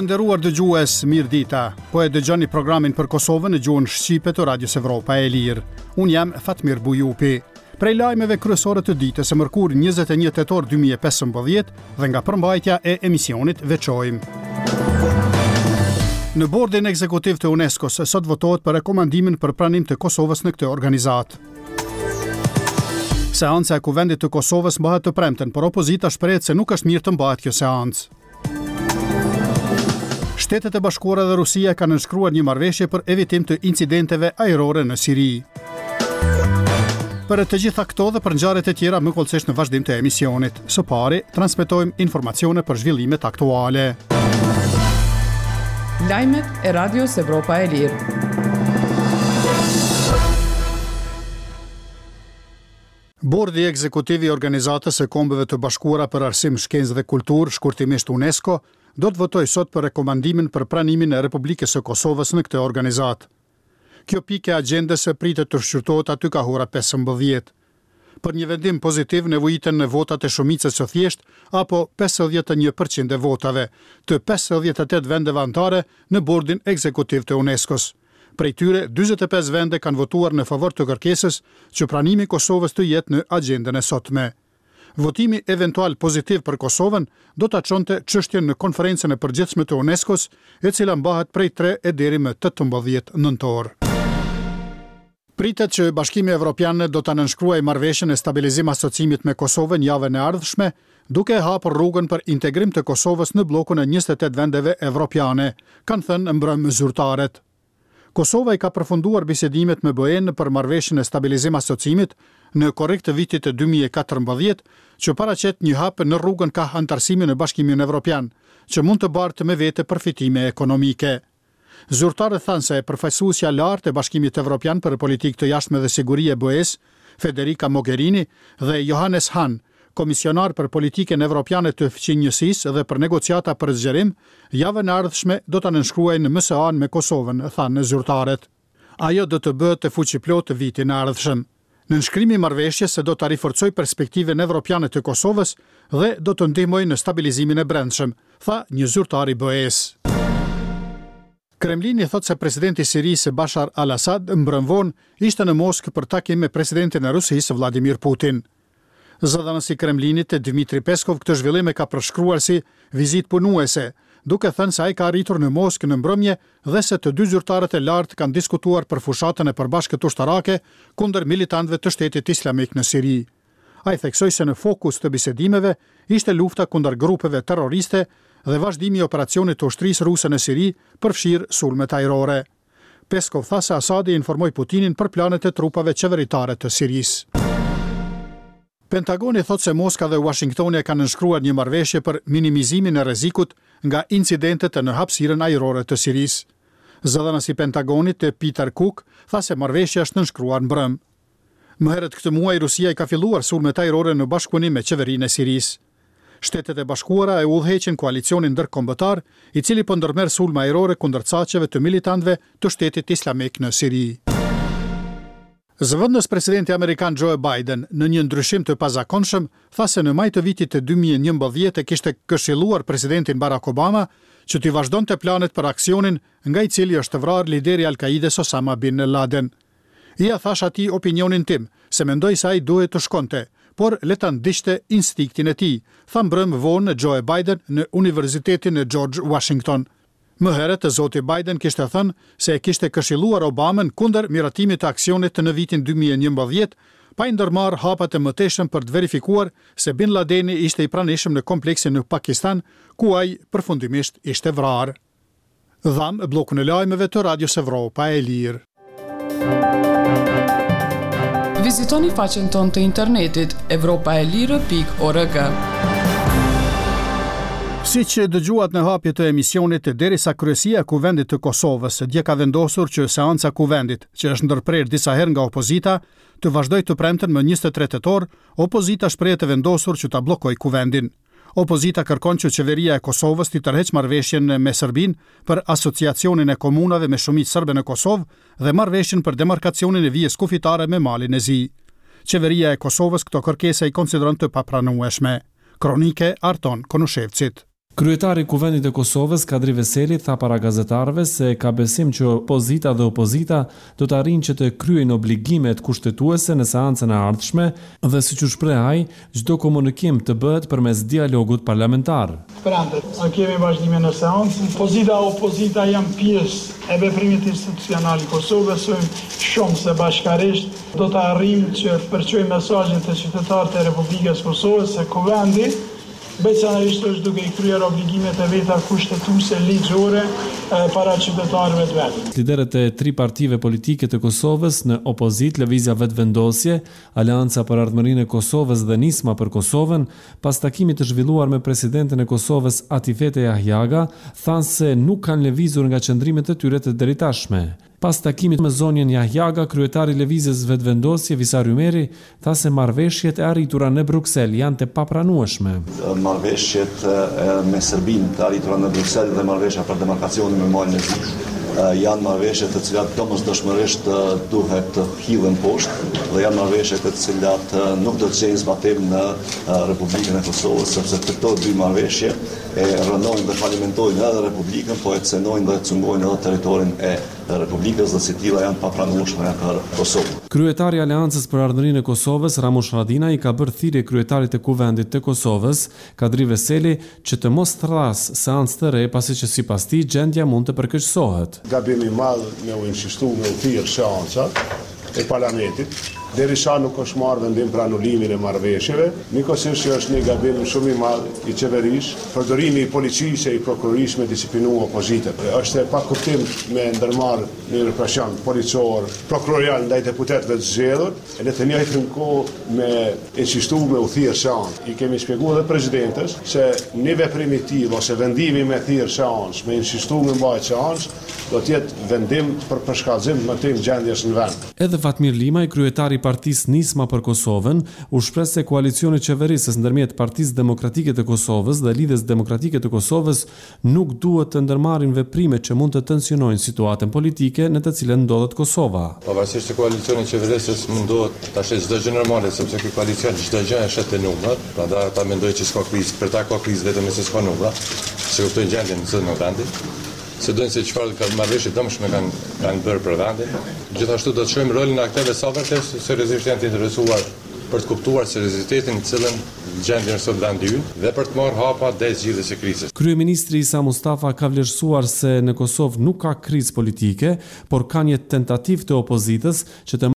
nderuar dëgjues, mirë dita. Po e dëgjoni programin për Kosovën në gjuhën shqipe të Radios Evropa e Lirë. Unë jam Fatmir Bujupi. Prej lajmeve kryesore të ditës së mërkur 21 tetor 2015 dhe nga përmbajtja e emisionit veçojmë. Në bordin ekzekutiv të UNESCO-s sot votohet për rekomandimin për pranim të Kosovës në këtë organizat. Seanca e Kuvendit të Kosovës mbahet të premten, por opozita shprehet se nuk është mirë të mbahet kjo seancë. Shtetet e Bashkuara dhe Rusia kanë nënshkruar një marrëveshje për evitim të incidenteve ajrore në Siri. Për të gjitha këto dhe për ngjarjet e tjera më kollësisht në vazhdim të emisionit. Së pari, transmetojmë informacione për zhvillimet aktuale. Lajmet e Radios Evropa e Lirë. Bordi ekzekutiv i Organizatës së Kombeve të Bashkuara për Arsim, Shkencë dhe Kulturë, shkurtimisht UNESCO, do të votojë sot për rekomandimin për pranimin e Republikës së Kosovës në këtë organizat. Kjo pikë e agjendës pritet të shqyrtohet aty ka ora 15. Për një vendim pozitiv nevojiten në votat e shumicës së thjeshtë apo 51% e votave të 58 vendeve anëtare në bordin ekzekutiv të UNESCO-s. Prej tyre, 45 vende kanë votuar në favor të kërkesës që pranimi i Kosovës të jetë në agjendën e sotme. Votimi eventual pozitiv për Kosovën do ta çonte çështjen në konferencën e përgjithshme të UNESCO-s, e cila mbahet prej 3 deri më 18 nëntor. Pritet që Bashkimi Evropian do ta nënshkruajë marrëveshjen e stabilizim asociimit me Kosovën javën e ardhshme, duke hapur rrugën për integrim të Kosovës në bllokun e 28 vendeve evropiane, kanë thënë mbrëm zyrtarët. Kosova i ka përfunduar bisedimet me BE-n për marrëveshjen e stabilizim asociimit në korrik të vitit të 2014, që paraqet një hap në rrugën ka antarësimi në Bashkimin Evropian, që mund të bartë me vete përfitime ekonomike. Zyrtarët thanë se përfaqësuesja lartë e Bashkimit Evropian për politikë të jashtme dhe siguri e BE-s, Federica Mogherini dhe Johannes Hahn, komisionar për politikën evropiane të fqinjësisë dhe për negociata për zgjerim, javën e ardhshme do ta nënshkruajnë në MSA-n me Kosovën, thanë zyrtarët. Ajo do të bëhet të fuqiplot vitin e ardhshëm. Nënshkrimi i marrëveshjes do ta riforcojë perspektivën evropiane të Kosovës dhe do të ndihmojë në stabilizimin e brendshëm, tha një zyrtar i BE-s. Kremlini thot se presidenti i Sirisë Bashar al-Assad mbrëmvon ishte në Moskë për takim me presidentin e Rusisë Vladimir Putin. Zëdhënësi i Kremlinit Dmitri Peskov këtë zhvillim e ka përshkruar si vizitë punuese, duke thënë se ai ka arritur në Moskë në mbrëmje dhe se të dy zyrtarët e lartë kanë diskutuar për fushatën e përbashkët ushtarake kundër militantëve të Shtetit Islamik në Siri. Ai theksoi se në fokus të bisedimeve ishte lufta kundër grupeve terroriste dhe vazhdimi i operacionit të ushtrisë ruse në Siri përfshir sulmet ajrore. Peskov tha se Asadi informoi Putinin për planet e trupave qeveritare të Sirisë. Pentagoni thot se Moska dhe Washingtoni kanë nënshkruar një marrëveshje për minimizimin e rrezikut nga incidentet në hapësirën ajrore të Sirisë. Zëdhënësi i Pentagonit Peter Cook tha se marrëveshja është nënshkruar mbrëm. Më herët këtë muaj Rusia i ka filluar sulmet ajrore në bashkëpunim me qeverinë e Sirisë. Shtetet e Bashkuara e udhëheqin koalicionin ndërkombëtar, i cili po ndërmerr sulme ajrore kundër caqeve të militantëve të Shtetit Islamik në Siri. Zëvendës presidenti amerikan Joe Biden në një ndryshim të pazakonshëm tha se në maj të vitit të 2011 kishte këshilluar presidentin Barack Obama që t'i vazhdonte planet për aksionin nga i cili është vrarë lideri Al-Qaides Osama bin Laden. Ia thash atij opinionin tim, se mendoj se ai duhet të shkonte, por le ta ndiqte instinktin e tij, tha mbrëm vonë Joe Biden në Universitetin e George Washington. Më herët zoti Biden kishte thënë se e kishte këshilluar Obamën kundër miratimit të aksionit në vitin 2011, pa i ndërmarrë hapat e mëtejshëm për të verifikuar se Bin Ladeni ishte i pranishëm në kompleksin në Pakistan, ku ai përfundimisht ishte vrarë. Dham bllokun e lajmeve të Radios Evropa e Lirë. Vizitoni faqen tonë të internetit evropaelire.org. Si që dëgjuat në hapje të emisionit, derisa kryesia e Kuvendit të Kosovës dje ka vendosur që seanca Kuvendit, që është ndërprer disa herë nga opozita, të vazhdoj të premten më 23 tetor, opozita shprehet të vendosur që ta bllokojë Kuvendin. Opozita kërkon që qeveria e Kosovës t'i tërheqë marrëveshjen me Serbinë për asociacionin e komunave me shumicë serbe në Kosovë dhe marrëveshjen për demarkacionin e vijës kufitare me malin e zi. Qeveria e Kosovës këto kërkesa i konsideron të papranueshme. Kronike Arton Konushevcit. Kryetari i Kuvendit të Kosovës, Kadri Veseli, tha para gazetarëve se ka besim që opozita dhe opozita do të arrijnë që të kryejnë obligimet kushtetuese në seancën e ardhshme dhe siç u shpreh ai, çdo komunikim të bëhet përmes dialogut parlamentar. A kemi vazhdime në seancë. Opozita janë pjesë e veprimit institucional i Kosovës, shumë se bashkarisht do të arrijmë që përçojmë mesazhin te qytetarët e Republikës Kosovës se Kuvendi veçanërisht është duke i kryer obligimet e veta kushtetuese ligjore para qytetarëve të vet. Liderët e 3 partive politike të Kosovës në opozit, Lëvizja Vetëvendosje, Aleanca për Ardhmërinë e Kosovës dhe Nisma për Kosovën, pas takimit të zhvilluar me presidentin e Kosovës Atifete Jahjaga, thanë se nuk kanë lëvizur nga qëndrimet e tyre të deritashme. Pas takimit me zonjën Jahjaga, kryetari i Lëvizjes Vetëvendosje, Visar Ymeri, tha se marrëveshjet e arritura në Bruksel janë të papranueshme. Marrëveshjet me Serbinë të arritura në Bruksel dhe marrëveshja për demarkacionin me Malin e Zi janë marrëveshje të cilat domosdoshmërisht duhet të hidhen poshtë dhe janë marrëveshje të cilat nuk do të gjejnë zbatim në Republikën e Kosovës, sepse këto dy marrëveshje e rënojnë dhe falimentojnë edhe Republikën, po e cënojnë dhe cungojnë edhe territorin e Republikës dhe si tilla janë papranueshme për Kosovën. Kryetari i Aleancës për Ardhmërinë e Kosovës, Ramush Haradinaj, ka bërë thirrje kryetarit të Kuvendit të Kosovës, Kadri Veseli, që të mos thrasë seancë të re, pasi që sipas tij gjendja mund të përkeqësohet. Gabimi i madh me u inshistu me u thirr seanca e parlamentit, derisa nuk është marrë vendim për anulimin e marrëveshjeve, njëkohësisht që është një gabim shumë i madh i qeverisë, përdorimi i policisë e i prokurorisë me disiplinu opozitën. Është e pakuptim me ndërmarrë një represion policor, prokurorial ndaj deputetëve të zgjedhur, e në të njëjtën kohë me insistu me u thirr seancë. I kemi shpjeguar edhe presidentes se një veprim i tillë ose vendimi me thirr seancë, me insistu me mbajtur seancë, do të jetë vendim për përshkallëzim të tim gjendjes në vend. Edhe Fatmir Limaj, kryetari i Partisë Nisma për Kosovën, u shpreh se koalicioni qeverisës ndërmjet Partisë Demokratike të Kosovës dhe Lidhjes Demokratike të Kosovës nuk duhet të ndërmarrin veprime që mund të tensionojnë situatën politike në të cilën ndodhet Kosova. Pavarësisht se koalicioni qeverisës mundohet ta shëjë çdo gjë normale, sepse ky koalicion çdo gjë e shet te numrat, prandaj ata mendojnë që s'ka krizë, për ta ka krizë vetëm se s'ka numra, se kuptojnë gjendjen në vendin. Se dojnë se çfarë marrëveshje dëmshme kanë bërë për vendin. Gjithashtu do të shohim rolin e aktorëve sahabëve seriozisht janë të interesuar për të kuptuar seriozitetin në cilën gjendjen sot vendi ynë dhe për të marrë hapa drejt zgjidhjes së krizës. Kryeministri Isa Mustafa ka vlerësuar se në Kosovë nuk ka krizë politike, por ka një tentativë të opozitës që të